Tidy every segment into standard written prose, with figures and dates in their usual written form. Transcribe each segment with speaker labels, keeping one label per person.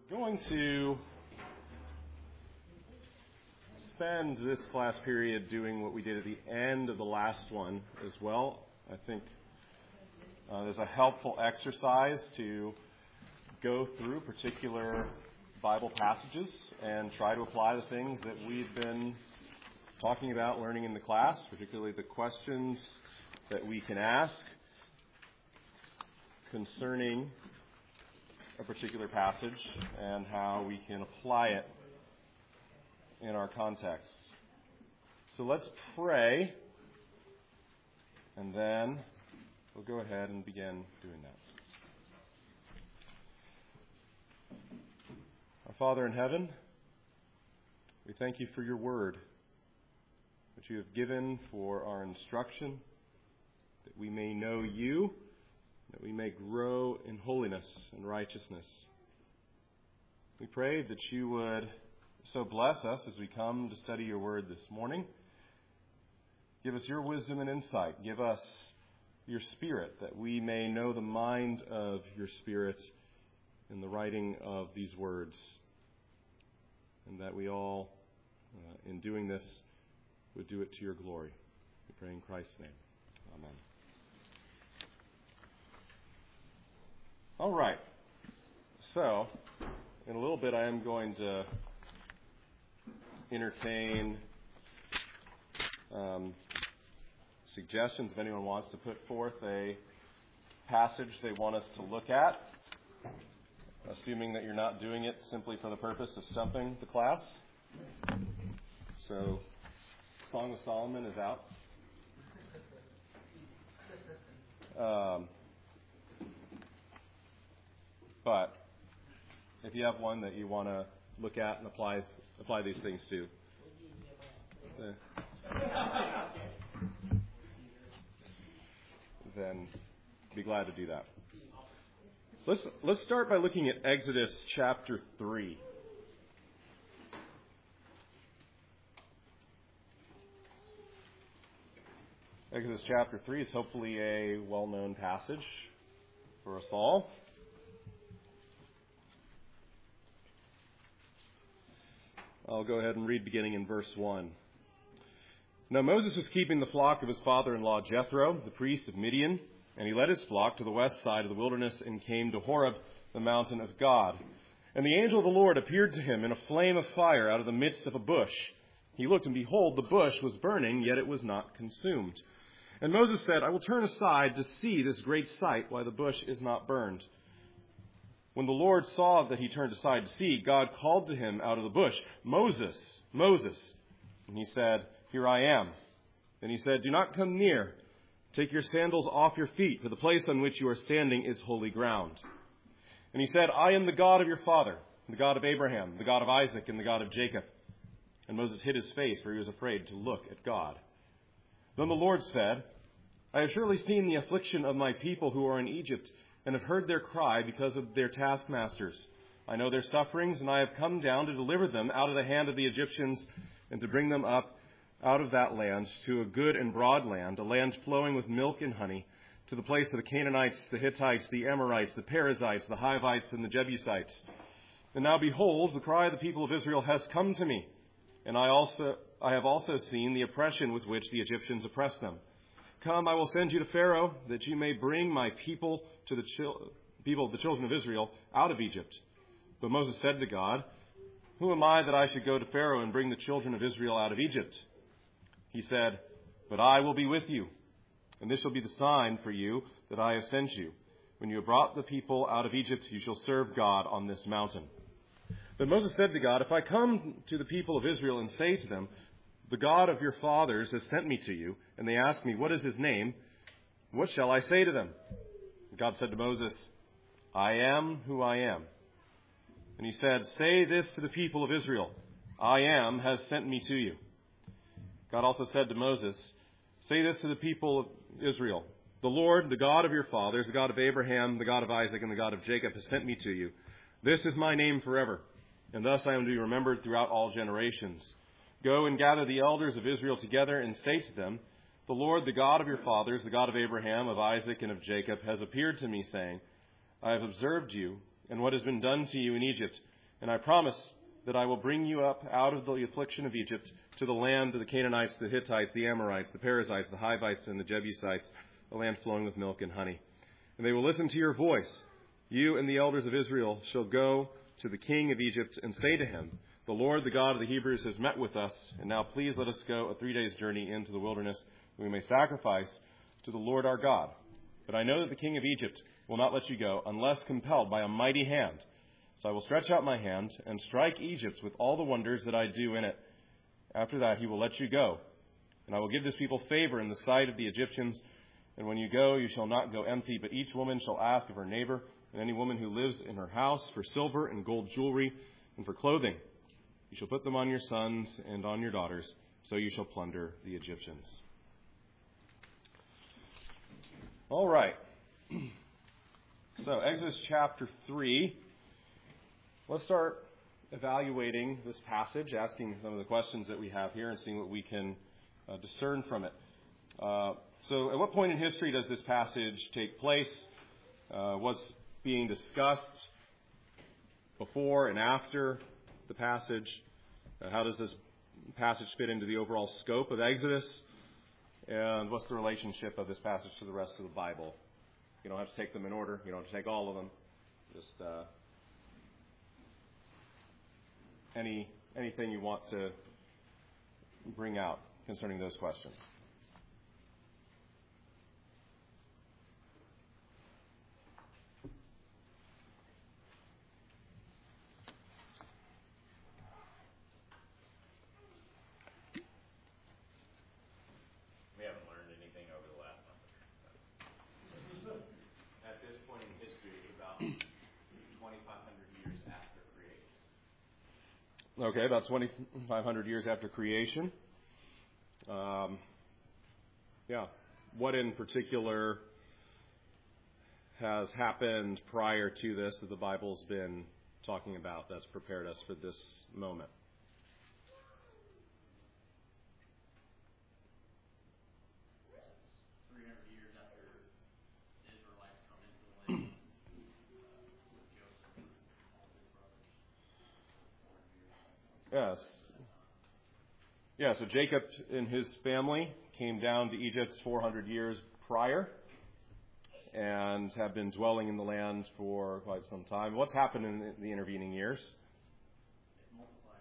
Speaker 1: We're going to spend this class period doing what we did at the end of the last one as well. I think there's a helpful exercise to go through particular Bible passages and try to apply the things that we've been talking about learning in the class, particularly the questions that we can ask concerning a particular passage and how we can apply it in our context. So let's pray, and then we'll go ahead and begin doing that. Our Father in heaven, we thank you for your word, which you have given for our instruction, that we may know you, that we may grow in holiness and righteousness. We pray that you would so bless us as we come to study your word this morning. Give us your wisdom and insight. Give us your Spirit, that we may know the mind of your Spirit in the writing of these words, and that we all, in doing this, would do it to your glory. We pray in Christ's name. Amen. All right. So, in a little bit, I am going to entertain suggestions if anyone wants to put forth a passage they want us to look at, assuming that you're not doing it simply for the purpose of stumping the class. So, Song of Solomon is out. But if you have one that you want to look at and apply these things to, then be glad to do that. Let's start by looking at Exodus chapter 3. Exodus chapter 3 is hopefully a well-known passage for us all. I'll go ahead and read beginning in verse 1. Now Moses was keeping the flock of his father-in-law Jethro, the priest of Midian, and he led his flock to the west side of the wilderness and came to Horeb, the mountain of God. And the angel of the Lord appeared to him in a flame of fire out of the midst of a bush. He looked, and behold, the bush was burning, yet it was not consumed. And Moses said, I will turn aside to see this great sight, why the bush is not burned. When the Lord saw that he turned aside to see, God called to him out of the bush, Moses, Moses. And he said, Here I am. Then he said, Do not come near. Take your sandals off your feet, for the place on which you are standing is holy ground. And he said, I am the God of your father, the God of Abraham, the God of Isaac, and the God of Jacob. And Moses hid his face, for he was afraid to look at God. Then the Lord said, I have surely seen the affliction of my people who are in Egypt, and have heard their cry because of their taskmasters. I know their sufferings, and I have come down to deliver them out of the hand of the Egyptians, and to bring them up out of that land to a good and broad land, a land flowing with milk and honey, to the place of the Canaanites, the Hittites, the Amorites, the Perizzites, the Hivites, and the Jebusites. And now behold, the cry of the people of Israel has come to me, and I have also seen the oppression with which the Egyptians oppress them. Come, I will send you to Pharaoh, that you may bring my people to the children of Israel, out of Egypt. But Moses said to God, Who am I that I should go to Pharaoh and bring the children of Israel out of Egypt? He said, But I will be with you, and this shall be the sign for you that I have sent you. When you have brought the people out of Egypt, you shall serve God on this mountain. But Moses said to God, If I come to the people of Israel and say to them, The God of your fathers has sent me to you, and they ask me, What is his name? What shall I say to them? God said to Moses, I am who I am. And he said, Say this to the people of Israel, I am has sent me to you. God also said to Moses, Say this to the people of Israel, The Lord, the God of your fathers, the God of Abraham, the God of Isaac, and the God of Jacob has sent me to you. This is my name forever, and thus I am to be remembered throughout all generations. Go and gather the elders of Israel together and say to them, The Lord, the God of your fathers, the God of Abraham, of Isaac, and of Jacob, has appeared to me, saying, I have observed you and what has been done to you in Egypt, And I promise that I will bring you up out of the affliction of Egypt to the land of the Canaanites, the Hittites, the Amorites, the Perizzites, the Hivites, and the Jebusites, a land flowing with milk and honey. And they will listen to your voice. You and the elders of Israel shall go to the king of Egypt and say to him, the Lord, the God of the Hebrews, has met with us, and now please let us go a 3 days' journey into the wilderness, that we may sacrifice to the Lord our God. But I know that the king of Egypt will not let you go, unless compelled by a mighty hand. So I will stretch out my hand and strike Egypt with all the wonders that I do in it. After that he will let you go. And I will give this people favor in the sight of the Egyptians. And when you go, you shall not go empty, but each woman shall ask of her neighbor, and any woman who lives in her house, for silver and gold jewelry and for clothing. You shall put them on your sons and on your daughters, so you shall plunder the Egyptians. All right. So, Exodus chapter 3. Let's start evaluating this passage, asking some of the questions that we have here and seeing what we can discern from it. So at what point in history does this passage take place? What's being discussed before and after the passage? How does this passage fit into the overall scope of Exodus? And what's the relationship of this passage to the rest of the Bible? You don't have to take them in order. You don't have to take all of them. Just anything you want to bring out concerning those questions.
Speaker 2: We haven't learned anything over the last month. At this point in history, it's about 2,500 years after creation.
Speaker 1: Okay, about 2,500 years after creation. What in particular has happened prior to this that the Bible's been talking about that's prepared us for this moment? Yes. Yeah, so Jacob and his family came down to Egypt 400 years prior and have been dwelling in the land for quite some time. What's happened in the intervening years?
Speaker 3: It multiplied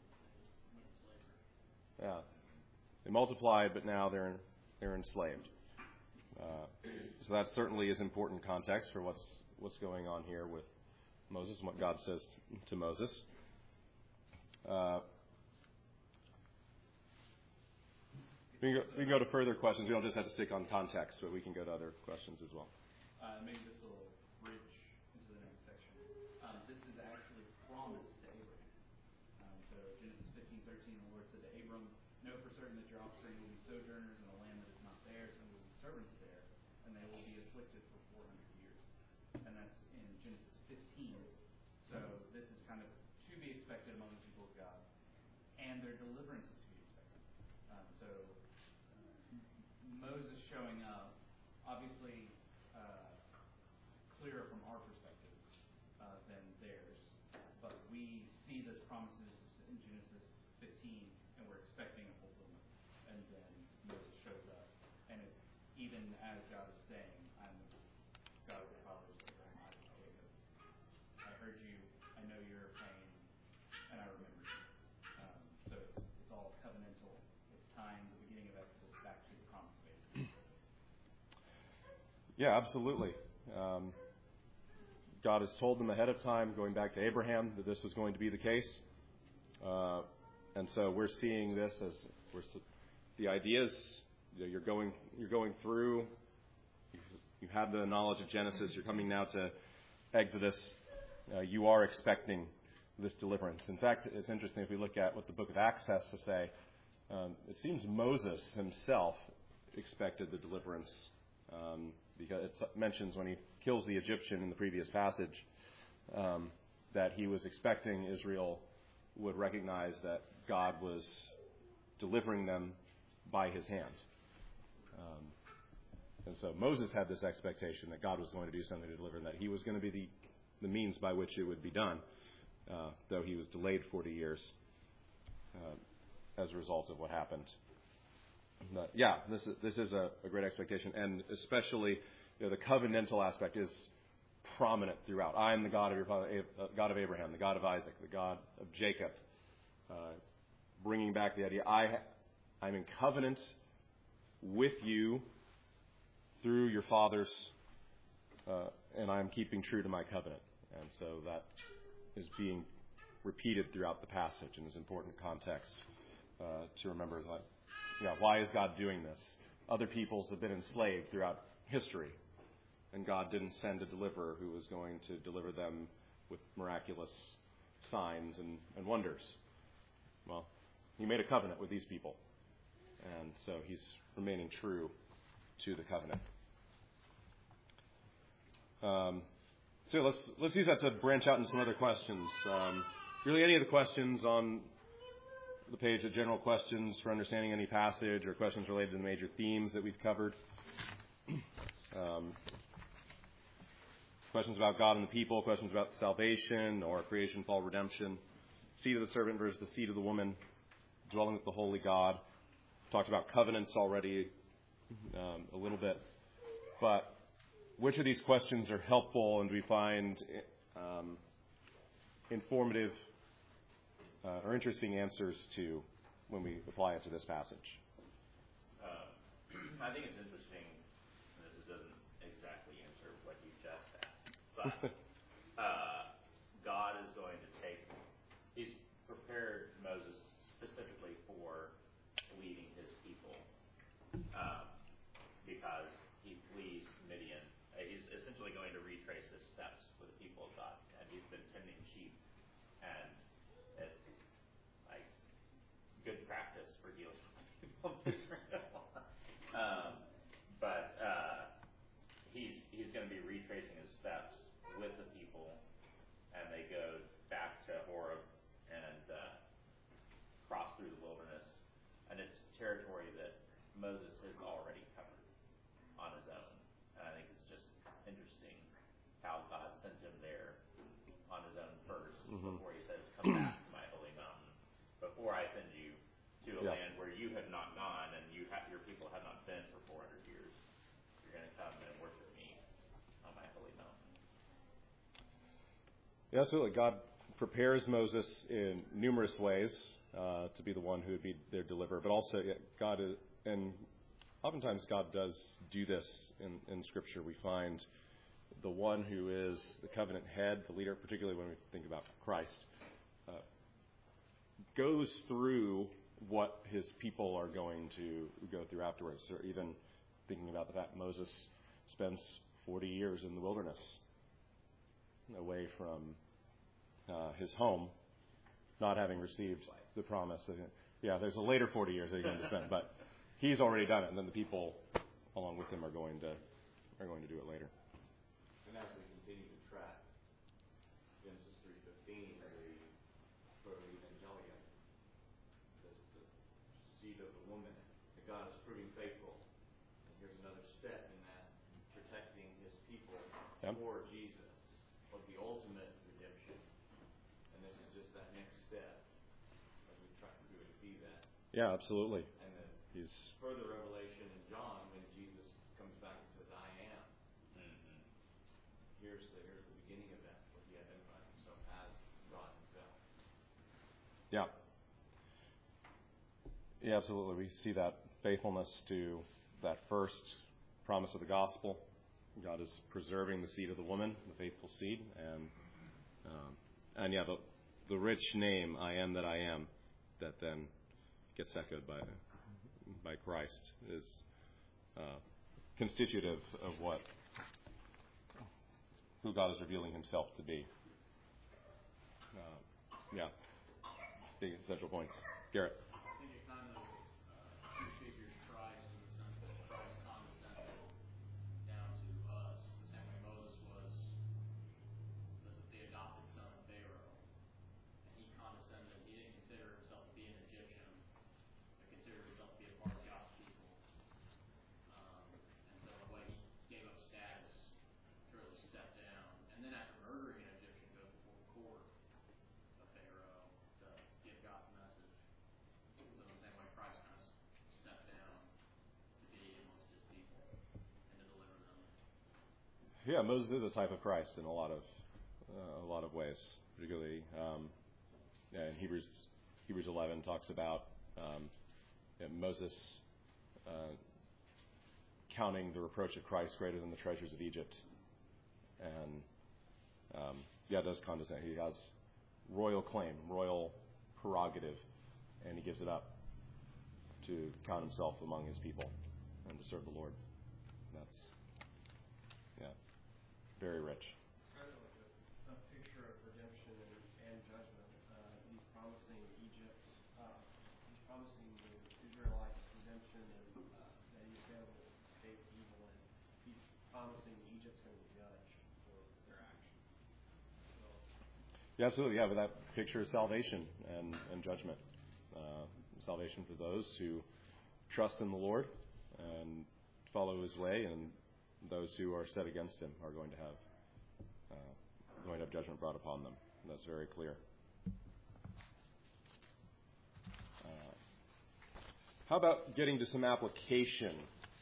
Speaker 3: greatly.
Speaker 1: Yeah. They multiplied, but now they're enslaved. So that certainly is important context for what's going on here with Moses and what God says to Moses. We can go to further questions. We don't just have to stick on context, but we can go to other questions as well.
Speaker 3: Maybe this will bridge into the next section. This is actually promised to Abraham. So Genesis 15:13, the Lord said to Abram, "Know for certain that your offspring will be sojourners in a land that is not theirs, and will be servants there, and they will be afflicted for 400 years." And that's in Genesis 15. So this is kind of to be expected among the people of God, and their deliverance is to be expected. Moses showing up, obviously clearer from our perspective than theirs, but we see this promises in Genesis 15, and we're expecting a fulfillment. And then Moses shows up, and it's even as God is saying, "I'm God of the fathers, Abraham, Isaac, Jacob. I heard you. I know your pain, and I remember you." So it's all covenantal. It's tying the beginning of Exodus back to the promise of Abraham.
Speaker 1: Yeah, absolutely. God has told them ahead of time, going back to Abraham, that this was going to be the case. And so we're seeing this as the ideas you're going through. You have the knowledge of Genesis. You're coming now to Exodus. You are expecting this deliverance. In fact, it's interesting if we look at what the book of Acts has to say. It seems Moses himself expected the deliverance, because it mentions when he kills the Egyptian in the previous passage that he was expecting Israel would recognize that God was delivering them by his hand. And so Moses had this expectation that God was going to do something to deliver them, that he was going to be the means by which it would be done. though he was delayed 40 years as a result of what happened. But this is a great expectation, and especially the covenantal aspect is prominent throughout. I am the God of your father, God of Abraham, the God of Isaac, the God of Jacob, bringing back the idea I'm in covenant with you through your fathers, and I'm keeping true to my covenant. And so that is being repeated throughout the passage and is important context to remember. Why is God doing this? Other peoples have been enslaved throughout history, and God didn't send a deliverer who was going to deliver them with miraculous signs and wonders. Well, he made a covenant with these people, and so he's remaining true to the covenant. So let's use that to branch out into some other questions. Really, any of the questions on the page are general questions for understanding any passage or questions related to the major themes that we've covered. Questions about God and the people, questions about salvation or creation, fall, redemption, seed of the servant versus the seed of the woman, dwelling with the holy God. Talked about covenants already a little bit. But which of these questions are helpful and do we find informative or interesting answers to when we apply it to this passage?
Speaker 2: I think it's interesting, and this doesn't exactly answer what you just asked, but God is going to he's prepared Moses specifically for leading his people because he flees Midian. He's essentially going to retrace his steps with the people of God, and he's been tending sheep, and it's like good practice for dealing with people of Israel. But he's going to be retracing his steps with the people, and they go back to Horeb and cross through the wilderness, and it's territory that Moses has already covered on his own. And I think it's just interesting how God sent him there on his own first before he says, "Come back to my holy mountain. Before I send you to a land where you have not gone and your people have not been for 400 years, you're going to come and worship me on my holy mountain."
Speaker 1: Yeah, absolutely. God prepares Moses in numerous ways to be the one who would be their deliverer, but also God is, and oftentimes God does do this in Scripture. We find the one who is the covenant head, the leader, particularly when we think about Christ, goes through what his people are going to go through afterwards. Or even thinking about the fact Moses spends 40 years in the wilderness, away from his home, not having received the promise. There's a later 40 years that he's going to spend, but he's already done it, and then the people along with him are going to do it later.
Speaker 2: And as we continue to track Genesis 3:15, the Proto-Evangelium, the seed of the woman, that God is proving faithful. And here's another step in that, protecting his people for Jesus, of the ultimate redemption. And this is just that next step as we try to see that.
Speaker 1: Yeah, absolutely.
Speaker 2: And then further revelation in John when Jesus comes back and says, "I am." Mm-hmm. Here's the beginning of that, where he identifies himself as God himself.
Speaker 1: Yeah. Yeah, absolutely. We see that faithfulness to that first promise of the gospel. God is preserving the seed of the woman, the faithful seed, and the rich name, "I am that I am," that then gets echoed by Christ, is constitutive of who God is revealing himself to be. Big essential points. Garrett.
Speaker 3: I think it kind of prefigures Christ in the sense that Christ condescended down to us, the same way Moses was the adopted son of Pharaoh. And he condescended. He didn't consider himself to be an Egyptian, but considered himself to be a part of God's people. And so in a way, he gave up status, really stepped down. And then after murdering an Egyptian, goes before court
Speaker 1: yeah, Moses is a type of Christ in a lot of ways, particularly in Hebrews 11 talks about Moses counting the reproach of Christ greater than the treasures of Egypt, and it does condescend. He has royal claim, royal prerogative, and he gives it up to count himself among his people and to serve the Lord. That's very rich.
Speaker 4: It's kind of like a picture of redemption and judgment. He's promising Egypt, he's promising the Israelites redemption and that he's going to escape evil, and he's promising Egypt's going to be judged for their actions. So,
Speaker 1: Yeah, absolutely. Yeah, but that picture is salvation and judgment. Salvation for those who trust in the Lord and follow his way, and those who are set against him are going to have judgment brought upon them. That's very clear. How about getting to some application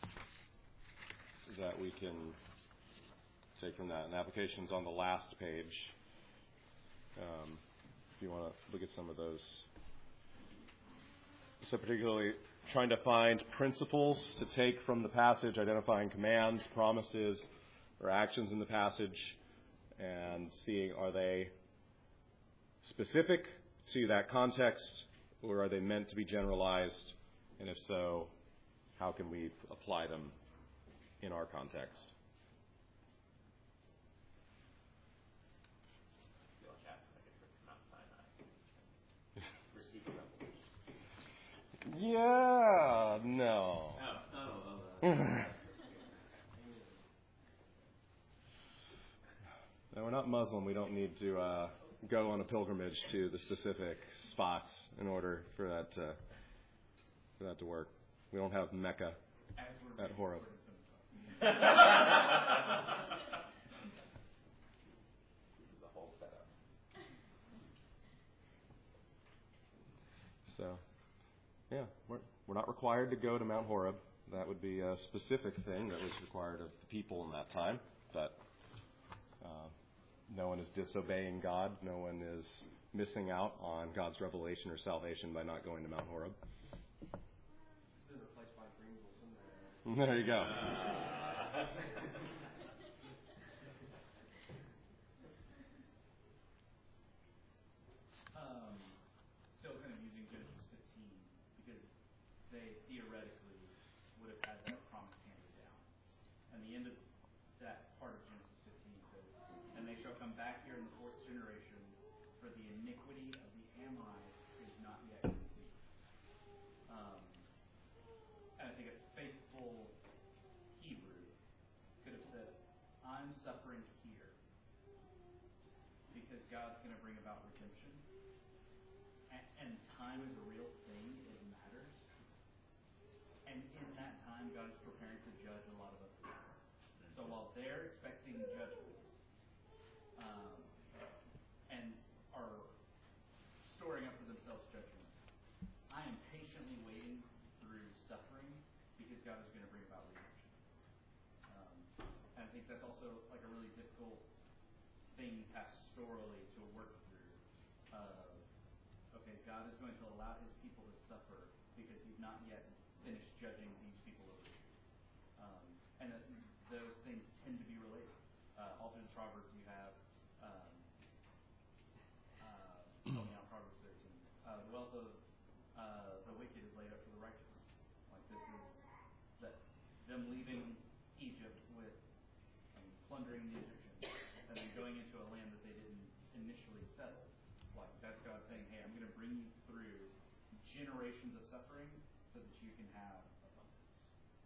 Speaker 1: that we can take from that? And the application's on the last page. If you want to look at some of those. So particularly trying to find principles to take from the passage, identifying commands, promises, or actions in the passage, and seeing, are they specific to that context, or are they meant to be generalized? And if so, how can we apply them in our context?
Speaker 2: I feel like I have to make a trip to Mount Sinai. Receive a revelation.
Speaker 1: Yeah, no. No, we're not Muslim. We don't need to go on a pilgrimage to the specific spots in order for that to work. We don't have Mecca at Horeb.
Speaker 2: It's a whole setup.
Speaker 1: So, yeah, we're not required to go to Mount Horeb. That would be a specific thing that was required of the people in that time. But no one is disobeying God. No one is missing out on God's revelation or salvation by not going to Mount Horeb.
Speaker 4: it's been replaced by Greenville somewhere.
Speaker 1: There you go.
Speaker 3: Still kind of using Genesis 15, because they theoretically would have had that promise handed down. And the end of that part of Genesis 15 says, "And they shall come back here in the fourth generation, for the iniquity of the Amorites is not yet complete." And I think a faithful Hebrew could have said, "I'm suffering here because God's going to bring about redemption. And time is a real thing. It matters. And in that time, God is preparing to judge a lot of other people. So while they're expecting judgments and are storing up for themselves judgment, I am patiently waiting through suffering because God is going to bring about redemption." And I think that's also like a really difficult thing pastorally to work through. Okay, God is going to allow his people to suffer because he's not yet finished judging these people over here. And those things tend to be related. All through the Proverbs you have, help me out, Proverbs 13. The wealth of the wicked is laid up for the righteous. Like this is that them leaving Egypt with plundering the Egyptians and then going into a land that they didn't initially settle. Like that's God saying, "Hey, I'm going to bring you through generations of suffering so that you can have abundance."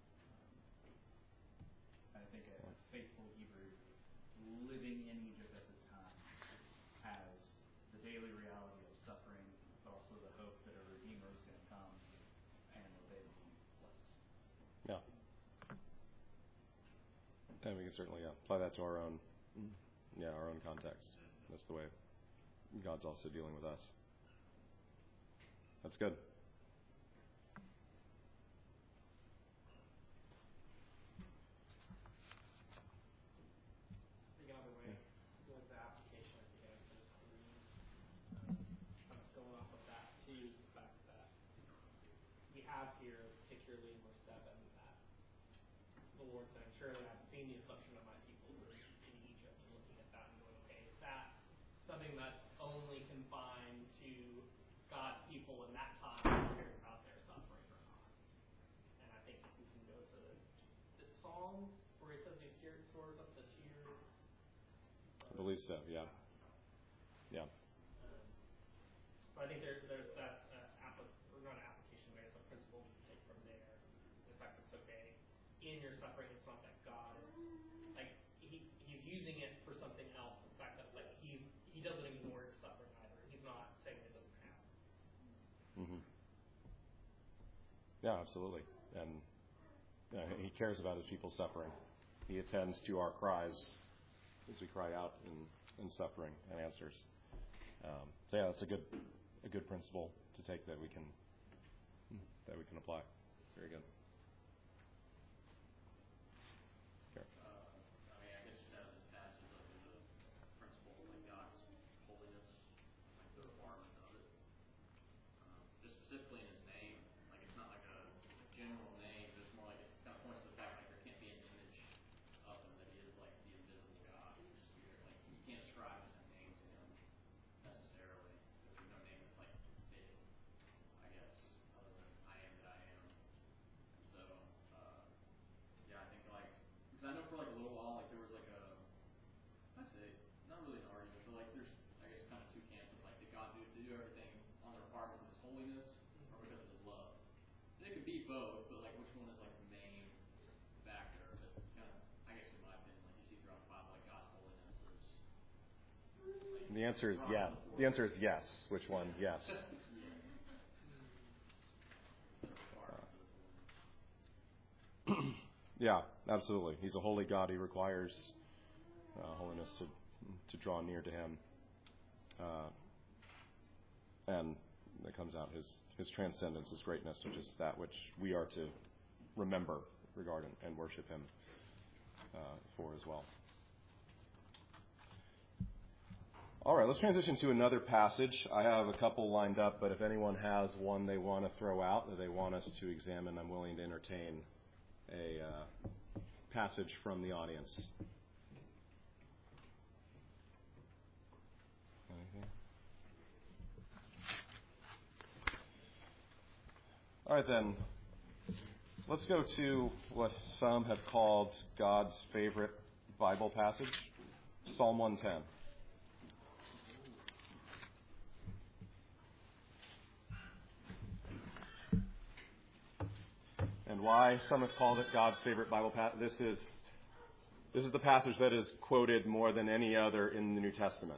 Speaker 3: I think a faithful Hebrew living in Egypt at this time has the daily reality of suffering, but also the hope that a Redeemer is going to come and that they will be blessed.
Speaker 1: Yeah. And we can certainly apply that to our own context. That's the way God's also dealing with us. That's good.
Speaker 5: have here, particularly in verse 7, that the Lord saying, surely I've seen the affliction of my people who are in Egypt, and looking at that and going, okay, is that something that's only confined to God's people in that time to hear about their suffering or not? And I think we can go to the Psalms, where he says he stores up the tears.
Speaker 1: I believe so, yeah. Yeah.
Speaker 5: But I think there's that not an application, but it's a principle we can take from there. The fact that it's okay in your suffering. It's not that God is like he's using it for something else. The fact that it's like he doesn't ignore your suffering either. He's not saying it doesn't happen.
Speaker 1: Mm-hmm. Yeah, absolutely. And he cares about his people's suffering. He attends to our cries as we cry out in suffering and answers. So yeah, that's a good principle to take that we can apply. Very good.
Speaker 3: I mean, I guess just out of this passage, like the principle of like God's holiness, like the requirements of it, just specifically in His name. Like it's not like a general name, but it's more like it kind of points to the fact like there can't be an image of Him that He is like the invisible God, He's Spirit. Like you can't ascribe a name to Him necessarily. There's no name that's like fitting, I guess, other than I am that I am. And so, yeah, I think like, because I know for like a little while, like there was like I'd say, not really an argument, but like there's, I guess, kind of two camps of like, did God do everything on the requirements of His holiness or because of His love? And it could be both, but like which one is like the main factor? But kind of, I guess in my opinion, like you see throughout the Bible, like God's holiness is. Like,
Speaker 1: The answer is yeah. The answer is yes. Which one? Yes. Yeah, absolutely. He's a holy God. He requires holiness to draw near to Him, and that comes out His transcendence, His greatness, which is that which we are to remember, regard, and worship Him for as well. All right, let's transition to another passage. I have a couple lined up, but if anyone has one they want to throw out that they want us to examine, I'm willing to entertain a passage from the audience. Anything? All right, then. Let's go to what some have called God's favorite Bible passage, Psalm 110. And why some have called it God's favorite Bible passage. This is the passage that is quoted more than any other in the New Testament.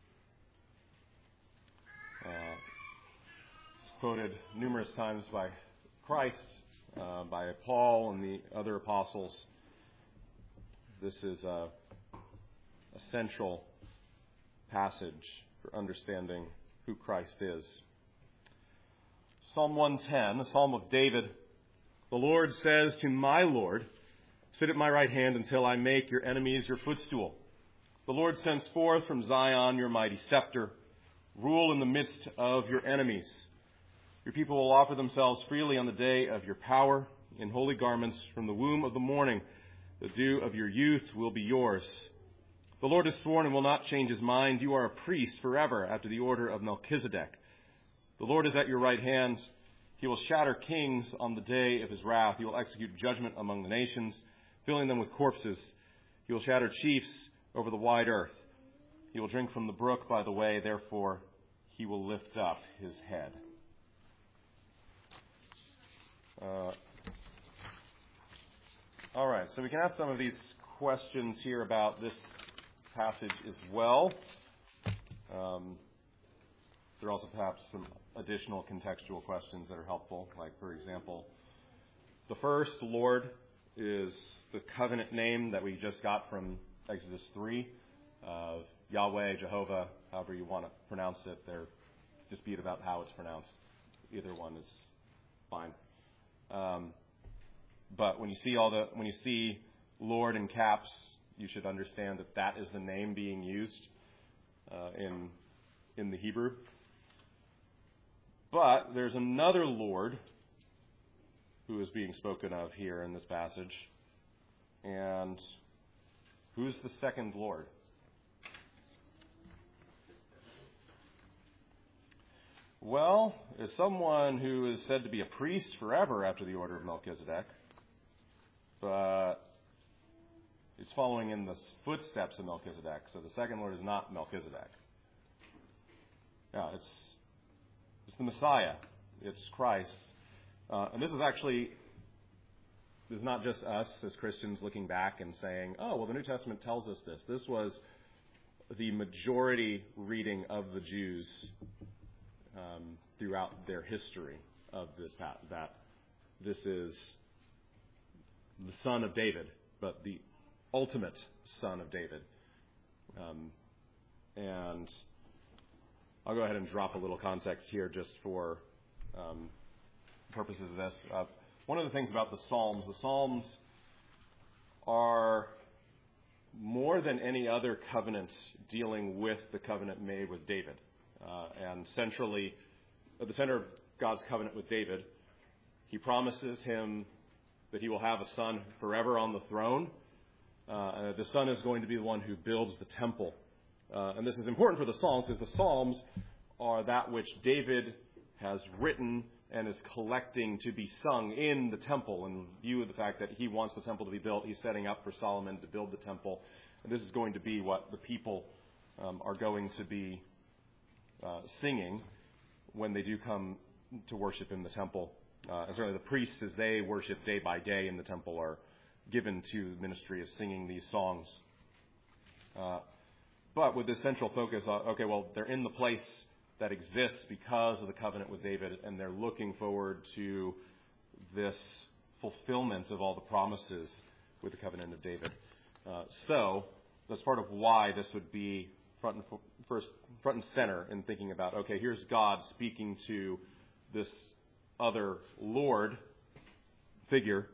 Speaker 1: It's quoted numerous times by Christ, by Paul and the other apostles. This is a central passage for understanding who Christ is. Psalm 110, a psalm of David. The Lord says to my Lord, sit at my right hand until I make your enemies your footstool. The Lord sends forth from Zion your mighty scepter. Rule in the midst of your enemies. Your people will offer themselves freely on the day of your power. In holy garments from the womb of the morning, the dew of your youth will be yours. The Lord has sworn and will not change His mind. You are a priest forever after the order of Melchizedek. The Lord is at your right hand. He will shatter kings on the day of His wrath. He will execute judgment among the nations, filling them with corpses. He will shatter chiefs over the wide earth. He will drink from the brook by the way. Therefore, He will lift up His head. All right, so we can ask some of these questions here about this passage as well. There are also perhaps some additional contextual questions that are helpful. Like, for example, the first, Lord, is the covenant name that we just got from Exodus 3. Yahweh, Jehovah, however you want to pronounce it. There's a dispute about how it's pronounced. Either one is fine. But when you see Lord in caps, you should understand that that is the name being used in the Hebrew. But there's another Lord who is being spoken of here in this passage. And who's the second Lord? Well, is someone who is said to be a priest forever after the order of Melchizedek, but is following in the footsteps of Melchizedek. So the second Lord is not Melchizedek. Yeah, it's the Messiah. It's Christ. And this is not just us as Christians looking back and saying, oh, well, the New Testament tells us this. This was the majority reading of the Jews throughout their history of this, that this is the son of David, but the ultimate son of David. And I'll go ahead and drop a little context here just for purposes of this. One of the things about the Psalms are more than any other covenant dealing with the covenant made with David. And centrally, at the center of God's covenant with David, he promises him that he will have a son forever on the throne. The son is going to be the one who builds the temple. And this is important for the Psalms, because the Psalms are that which David has written and is collecting to be sung in the temple. In view of the fact that he wants the temple to be built, he's setting up for Solomon to build the temple. And this is going to be what the people are going to be singing when they do come to worship in the temple. And certainly the priests, as they worship day by day in the temple, are given to the ministry of singing these songs. But with this central focus on, they're in the place that exists because of the covenant with David, and they're looking forward to this fulfillment of all the promises with the covenant of David. So that's part of why this would be front and center in thinking about, here's God speaking to this other Lord figure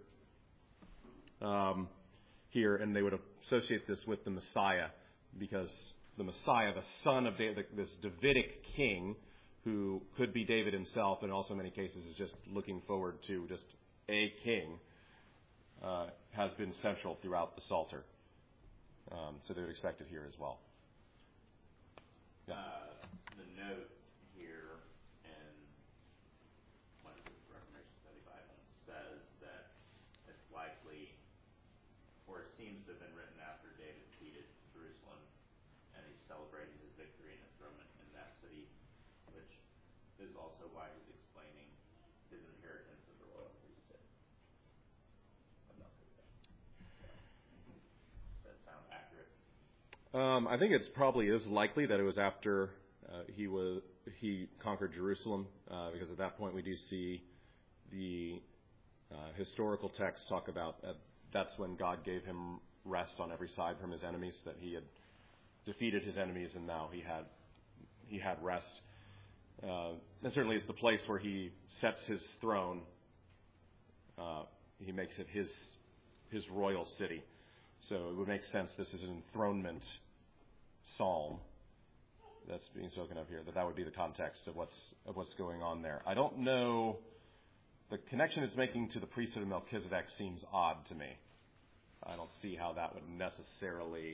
Speaker 1: here, and they would associate this with the Messiah, because the Messiah, the son of David, this Davidic king, who could be David himself, and also in many cases is just looking forward to just a king, has been central throughout the Psalter. So they would expect it here as well. Yeah.
Speaker 2: The note here in one of the Reformation Study Bible says that it's likely, or it seems to have been written after David defeated Jerusalem, and he's celebrating his victory and enthronement in that city, which is also why he's explaining his inheritance of the royal priesthood. Does that sound accurate?
Speaker 1: I think it probably is likely that it was after he conquered Jerusalem, because at that point we do see the historical texts talk about that's when God gave him rest on every side from his enemies, that he had defeated his enemies and now he had rest. And certainly it's the place where he sets his throne. He makes it his royal city. So it would make sense this is an enthronement psalm that's being spoken of here, that would be the context of what's going on there. I don't know, the connection it's making to the priesthood of Melchizedek seems odd to me. I don't see how that would necessarily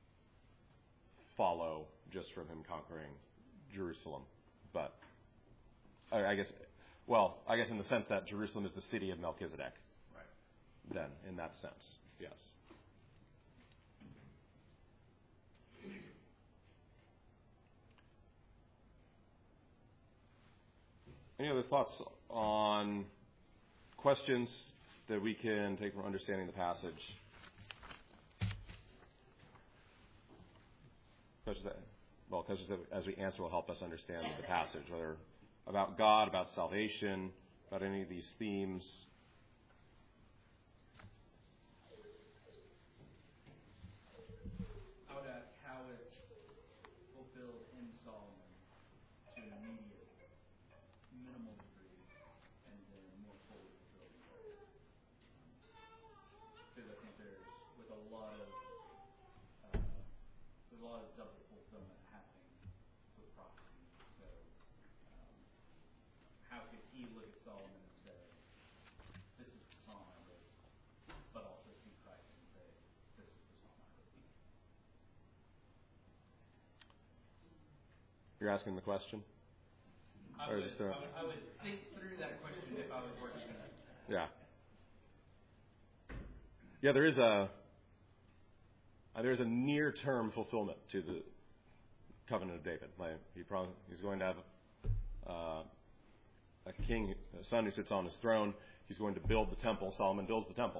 Speaker 1: follow just from him conquering Jerusalem. But I guess in the sense that Jerusalem is the city of Melchizedek.
Speaker 2: Right.
Speaker 1: Then, in that sense, yes. Any other thoughts on questions that we can take from understanding the passage? Questions as we answer will help us understand the passage, whether about God, about salvation, about any of these themes.
Speaker 3: I would ask how it's fulfilled in Solomon to an immediate, minimal degree, and then more fully fulfilled in Christ. Because I think there's a lot of double fulfillment happening with prophecy. So how could he look at Solomon and say, this
Speaker 1: You're asking the question?
Speaker 3: I would think through that question if I was working in it.
Speaker 1: Yeah. Yeah, there is a near-term fulfillment to the covenant of David. Like he's going to have a son who sits on his throne. He's going to build the temple. Solomon builds the temple.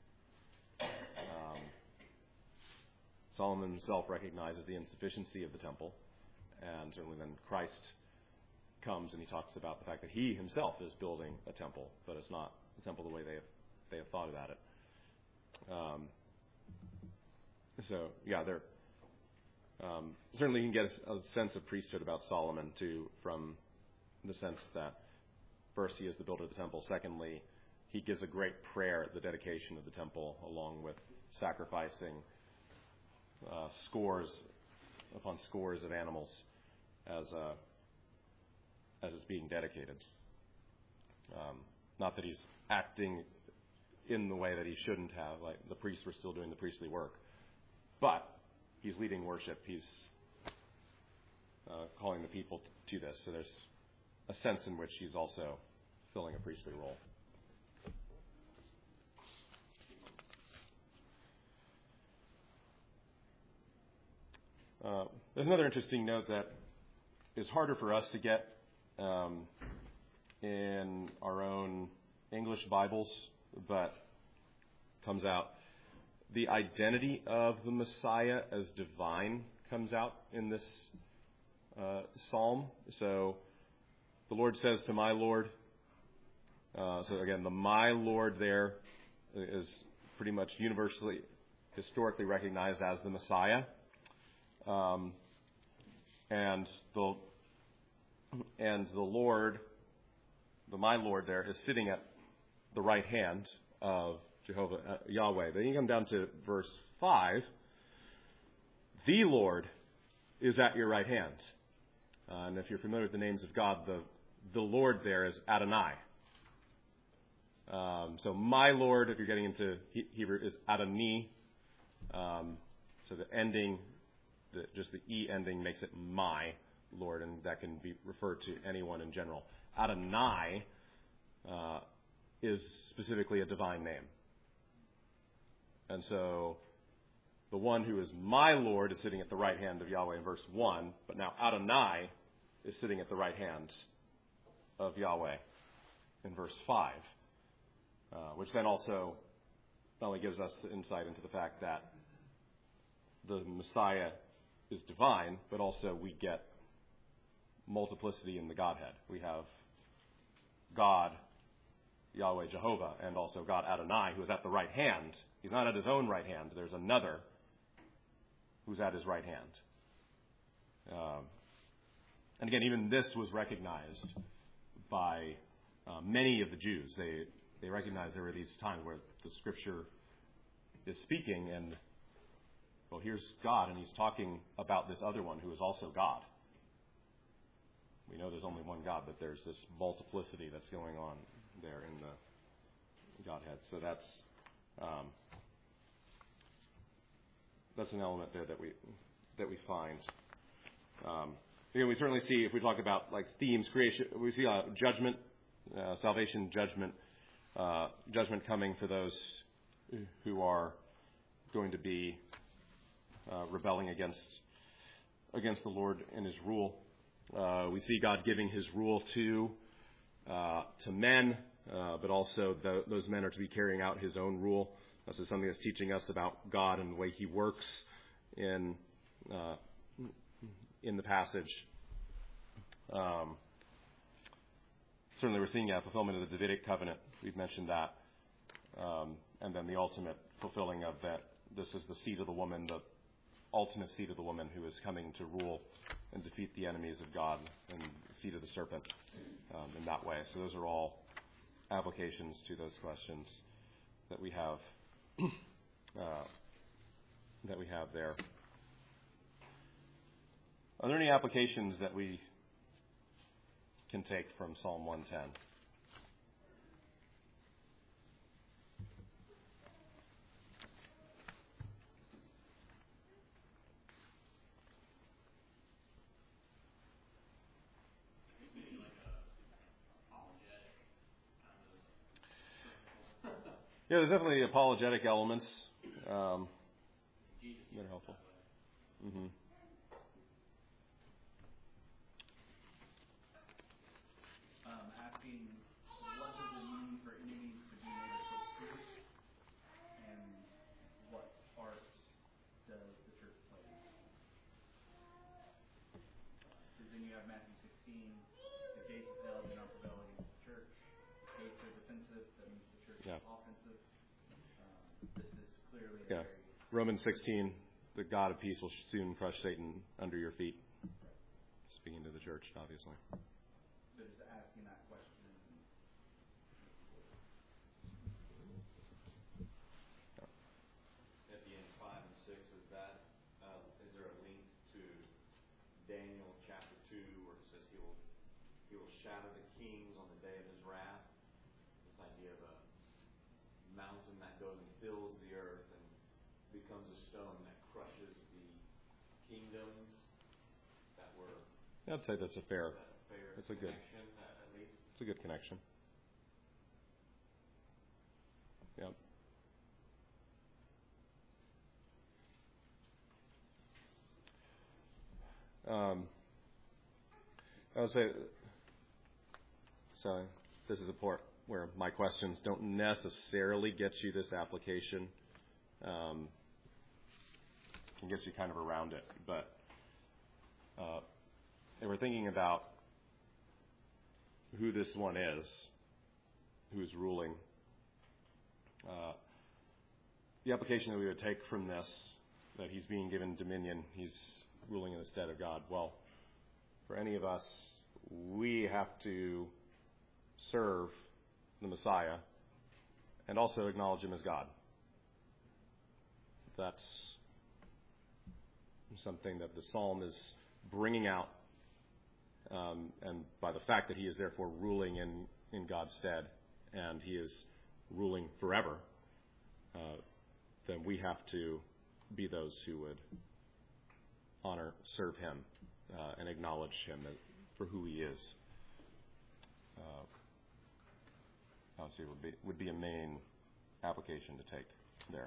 Speaker 1: Solomon himself recognizes the insufficiency of the temple, and certainly then Christ comes and he talks about the fact that he himself is building a temple, but it's not a temple the way they have thought about it. So yeah, there certainly you can get a sense of priesthood about Solomon too, from the sense that first he is the builder of the temple. Secondly, he gives a great prayer at the dedication of the temple, along with sacrificing scores upon scores of animals as it's being dedicated. Not that he's acting in the way that he shouldn't have, like the priests were still doing the priestly work, but he's leading worship. He's calling the people to this. So there's a sense in which he's also filling a priestly role. There's another interesting note that is harder for us to get in our own English Bibles, but comes out. The identity of the Messiah as divine comes out in this psalm. So the Lord says to my Lord. So again, the my Lord there is pretty much universally, historically recognized as the Messiah. And the Lord, the my Lord there, is sitting at the right hand of Jehovah, Yahweh. Then you come down to verse 5. The Lord is at your right hand. And if you're familiar with the names of God, the Lord there is Adonai. So my Lord, if you're getting into Hebrew, is Adoni. So the ending, just the E ending makes it my Lord, and that can be referred to anyone in general. Adonai is specifically a divine name. And so the one who is my Lord is sitting at the right hand of Yahweh in verse 1, but now Adonai is sitting at the right hand of Yahweh in verse 5, which then also not only gives us insight into the fact that the Messiah is divine, but also we get multiplicity in the Godhead. We have God, Yahweh, Jehovah, and also God Adonai, who is at the right hand. He's not at his own right hand. There's another who's at his right hand. And again, even this was recognized by many of the Jews. They recognized there were these times where the Scripture is speaking, and well, here's God, and he's talking about this other one who is also God. We know there's only one God, but there's this multiplicity that's going on there in the Godhead. So that's an element there that we find. Again, we certainly see, if we talk about like themes, creation, we see judgment, salvation, judgment coming for those who are going to be rebelling against the Lord and His rule. We see God giving His rule to men, but also those men are to be carrying out His own rule. This is something that's teaching us about God and the way He works in the passage. Certainly, we're seeing a fulfillment of the Davidic covenant. We've mentioned that, and then the ultimate fulfilling of that. This is the seed of the woman, the ultimate seed of the woman who is coming to rule and defeat the enemies of God, and the seed of the serpent in that way. So those are all applications to those questions that we have there. Are there any applications that we can take from Psalm 110? Yeah, there's definitely apologetic elements that are helpful. Mm-hmm.
Speaker 3: Asking, what does it mean for enemies to be made a church, and what part does the church play? Because then you have Matthew 16, the gates of hell do not prevail against the church. Gates are defensive, that means the church is offensive. This is clearly a very...
Speaker 1: Romans 16, the God of peace will soon crush Satan under your feet. Speaking to the church, obviously.
Speaker 3: So just asking that question.
Speaker 6: At the end, 5 and 6, is there a link to Daniel chapter 2 where it says he will shatter the kings on the day of his wrath? This idea of a mountain that goes and fills the earth and becomes a stone that crushes the kingdoms that were...
Speaker 1: I'd say that's a fair
Speaker 6: It's a
Speaker 1: good
Speaker 6: connection, at least.
Speaker 1: It's a good connection. Yep. I would say, so this is a part where my questions don't necessarily get you this application. Can get you kind of around it, but if we're thinking about who this one is, who's ruling, the application that we would take from this, that he's being given dominion, he's ruling in the stead of God. Well, for any of us, we have to serve the Messiah and also acknowledge him as God. That's something that the psalm is bringing out, and by the fact that he is therefore ruling in God's stead, and he is ruling forever, then we have to be those who would honor, serve him, and acknowledge him for who he is. I would say would be a main application to take there.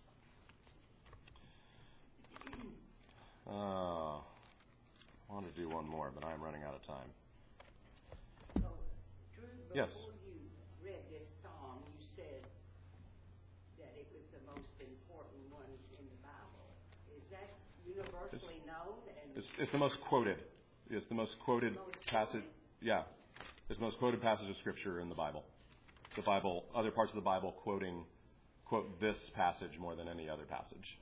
Speaker 1: I want to do one more, but I'm running out of time.
Speaker 7: So, Drew,
Speaker 1: Yes.
Speaker 7: before you read this psalm, you said that it was the most important one in the Bible. Is that universally known? And
Speaker 1: It's the most quoted. It's the most quoted passage. Yeah, it's the most quoted passage of Scripture in the Bible. The Bible, other parts of the Bible quote this passage more than any other passage.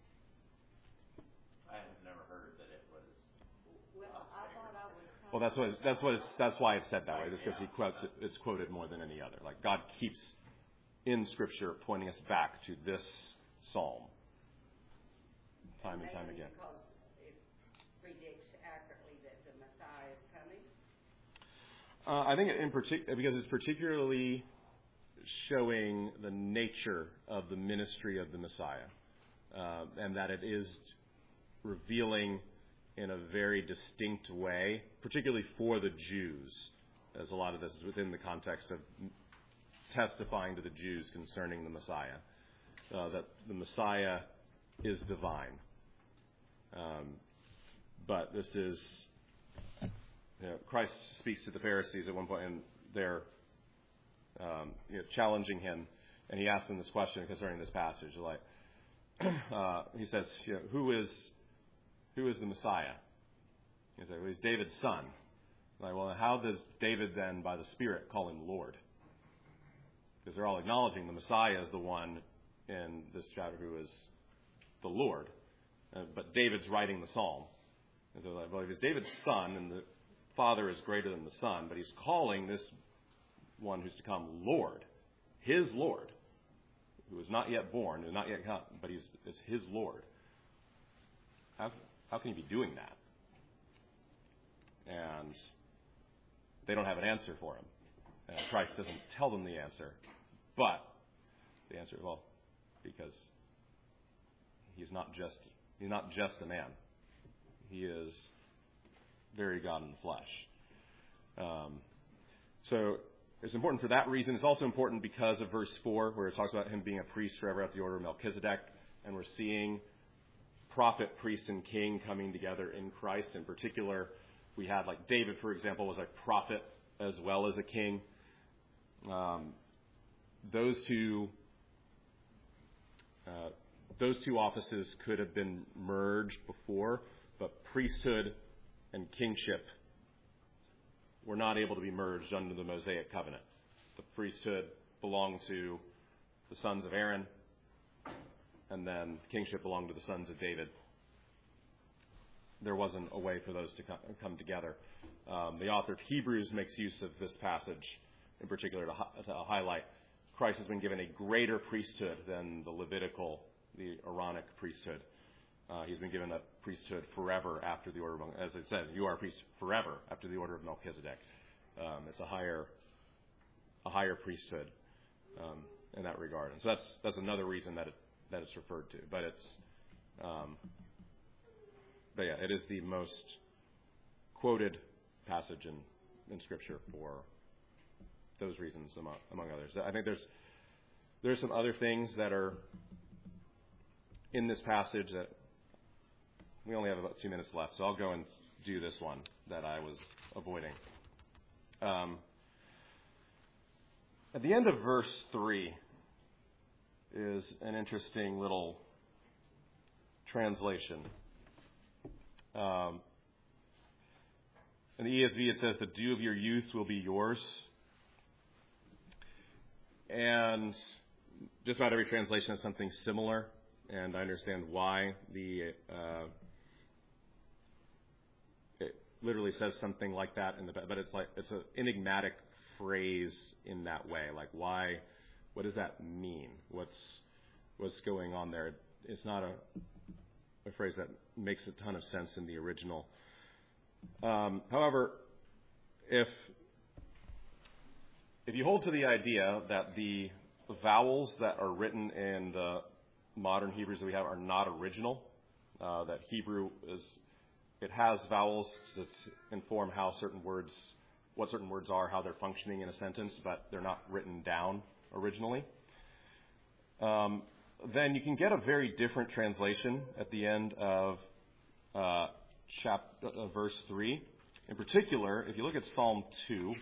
Speaker 2: I have never heard that it was.
Speaker 7: well, I thought I was.
Speaker 1: Well, that's why it's said that way. Just because he quotes it, it's quoted more than any other. Like God keeps in Scripture pointing us back to this psalm, time and time again.
Speaker 7: Because it predicts accurately that the Messiah is coming.
Speaker 1: I think because it's particularly showing the nature of the ministry of the Messiah, and that it is revealing in a very distinct way, particularly for the Jews, as a lot of this is within the context of testifying to the Jews concerning the Messiah, that the Messiah is divine. But this is, Christ speaks to the Pharisees at one point, and they're challenging him, and he asks them this question concerning this passage. Like, he says, who is the Messiah? He says, well, he's David's son. Like, well, how does David then, by the Spirit, call him Lord? Because they're all acknowledging the Messiah is the one in this chapter who is the Lord. But David's writing the psalm. And so, like, well, if he's David's son, and the Father is greater than the Son, but he's calling this one who's to come Lord, his Lord, who is not yet born, who is not yet come, but is his Lord. How can he be doing that? And they don't have an answer for him. And Christ doesn't tell them the answer. But the answer is, well, because he's not just a man. He is very God in the flesh. So It's important for that reason. It's also important because of verse 4, where it talks about him being a priest forever after the order of Melchizedek. And we're seeing prophet, priest, and king coming together in Christ. In particular, we had, like David, for example, was a prophet as well as a king. Those two offices could have been merged before, but priesthood and kingship were not able to be merged under the Mosaic covenant. The priesthood belonged to the sons of Aaron, and then kingship belonged to the sons of David. There wasn't a way for those to come together. The author of Hebrews makes use of this passage in particular to highlight Christ has been given a greater priesthood than the Aaronic priesthood. He's been given a priesthood forever after the order of, as it says, you are a priest forever after the order of Melchizedek. It's a higher priesthood in that regard, and so that's another reason that it's referred to. But it is the most quoted passage in Scripture for those reasons, among others. I think there's some other things that are in this passage that we only have about 2 minutes left, so I'll go and do this one that I was avoiding. At the end of verse 3 is an interesting little translation. In the ESV, it says, "The dew of your youth will be yours." And just about every translation has something similar, and I understand why. It literally says something like that but it's an enigmatic phrase in that way. Like, why? What does that mean? What's going on there? It's not a phrase that makes a ton of sense in the original. However, if you hold to the idea that the vowels that are written in the modern Hebrews that we have are not original, that Hebrew it has vowels that inform what certain words are, how they're functioning in a sentence, but they're not written down originally, then you can get a very different translation at the end of verse 3. In particular, if you look at Psalm 2,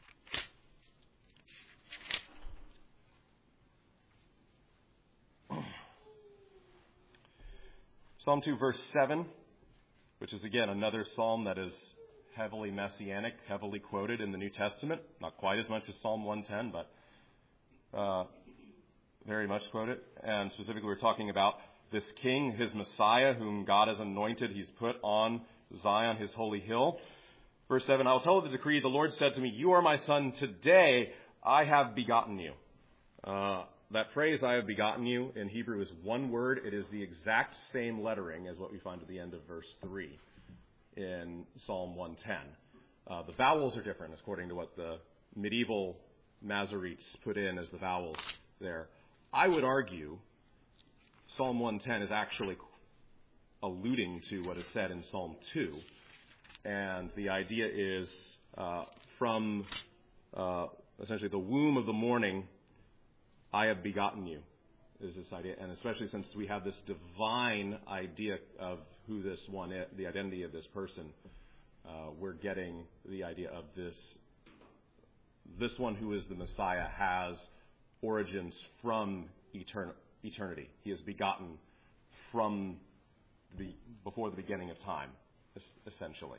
Speaker 1: Psalm 2, verse 7, which is, again, another psalm that is heavily messianic, heavily quoted in the New Testament. Not quite as much as Psalm 110, but very much quoted. And specifically, we're talking about this king, his Messiah, whom God has anointed. He's put on Zion, his holy hill. Verse 7, "I will tell of the decree. The Lord said to me, 'You are my son. Today I have begotten you.'" That phrase, "I have begotten you," in Hebrew is one word. It is the exact same lettering as what we find at the end of verse 3 in Psalm 110. The vowels are different according to what the medieval Masoretes put in as the vowels there. I would argue Psalm 110 is actually alluding to what is said in Psalm 2. And the idea is from essentially the womb of the morning, I have begotten you, is this idea. And especially since we have this divine idea of who this one is, the identity of this person, we're getting the idea of this one who is the Messiah has origins from eternity. He is begotten from before the beginning of time, essentially.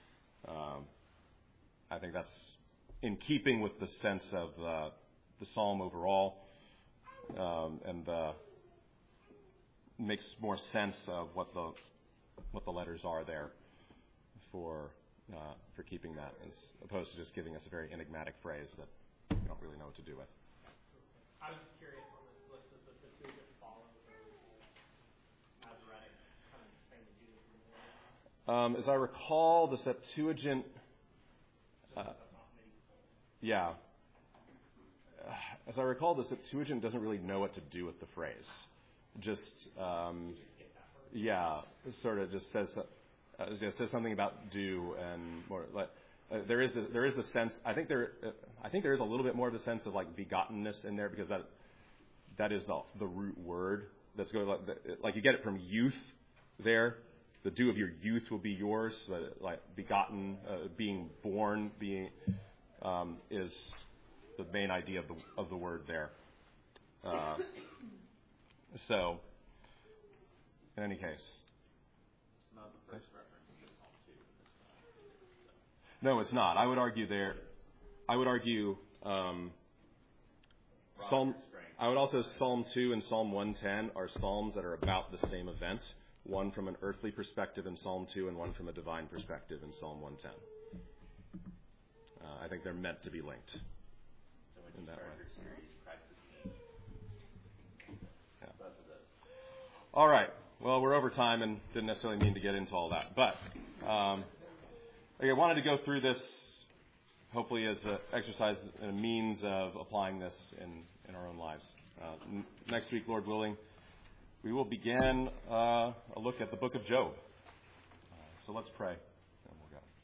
Speaker 1: I think that's in keeping with the sense of the psalm overall, and makes more sense of what the letters are there for keeping that, as opposed to just giving us a very enigmatic phrase that we don't really know what to do with.
Speaker 5: I was just curious on this list of the Septuagint follow the Masoretic kind of saying the Judaism.
Speaker 1: As I recall, the Septuagint, as I recall, the Septuagint doesn't really know what to do with the phrase. It sort of just says something about do and more. there is the sense. I think there is a little bit more of the sense of like begottenness in there, because that is the root word that's going like you get it from youth there. The dew of your youth will be yours. Like begotten, being born, is the main idea of the word there. So, in any case,
Speaker 2: It's not the first reference to Psalm 2 in this.
Speaker 1: No, it's not. I would argue Psalm 2 and Psalm 110 are psalms that are about the same event. One from an earthly perspective in Psalm 2 and one from a divine perspective in Psalm 110. I think they're meant to be linked.
Speaker 2: So when you start your series, Christ is King.
Speaker 1: Yeah.
Speaker 2: Both of those.
Speaker 1: All right. Well, we're over time and didn't necessarily mean to get into all that. But I wanted to go through this hopefully as an exercise and a means of applying this in our own lives. Next week, Lord willing, we will begin a look at the book of Job. So let's pray, and we'll go.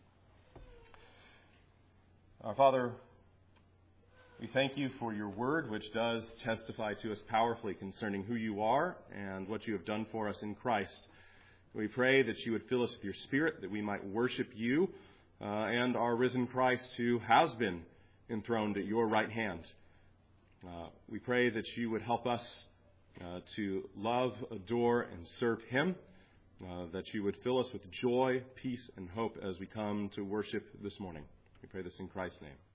Speaker 1: Our Father, we thank you for your word, which does testify to us powerfully concerning who you are and what you have done for us in Christ. We pray that you would fill us with your Spirit, that we might worship you and our risen Christ, who has been enthroned at your right hand. We pray that you would help us to love, adore, and serve him, that you would fill us with joy, peace, and hope as we come to worship this morning. We pray this in Christ's name.